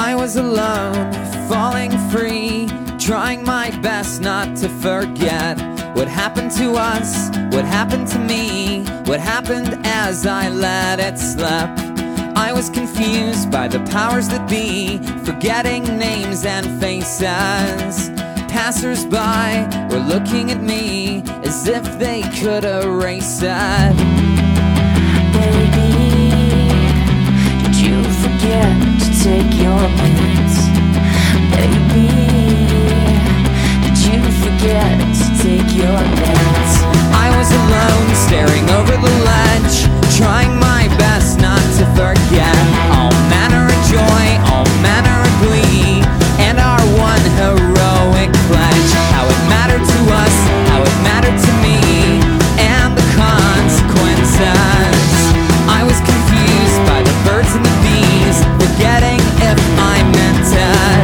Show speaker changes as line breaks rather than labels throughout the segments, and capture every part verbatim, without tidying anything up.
I was alone, falling free, trying my best not to forget what happened to us, what happened to me, what happened as I let it slip. I was confused by the powers that be, forgetting names and faces. Passers-by were looking at me as if they could erase it.
Baby, did you forget to take your meds? Baby, did you forget to take your meds?
I was alone, staring over the ledge, trying my best not to forget all manner of joy, all manner of glee, and our one heroic pledge. How it mattered to us, how it mattered to me, and the consequences. I was confused by the birds and the bees, forgetting if I meant it.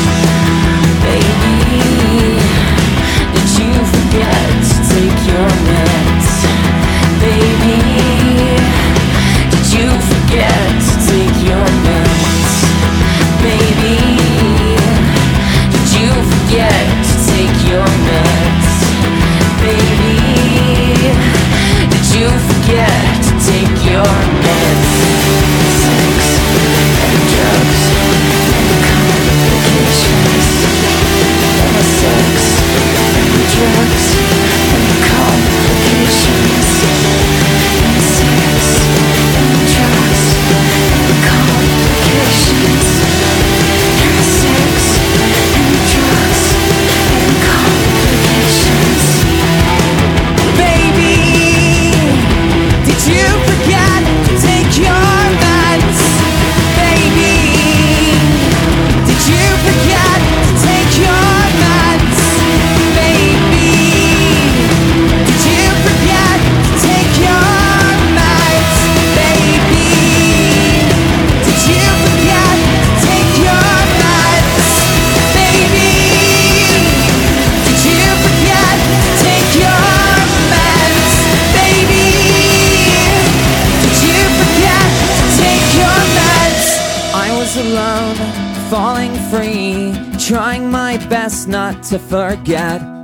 Baby, did you forget to take your meds? Baby, did you forget to take your meds? Baby, did you forget to take your meds? Baby, did you forget to take your meds? Sex and drugs and complications. Sex and drugs and complications. Sex and drugs and complications. Sex and drugs and complications.
Baby, did you forget to take your meds? Baby, did you forget to take your meds? Baby, did you forget to take your meds? Baby, did you forget to take your meds? Baby, did you forget to take your meds? Baby, did you forget to take your meds? I was alone, falling free, trying my best not to forget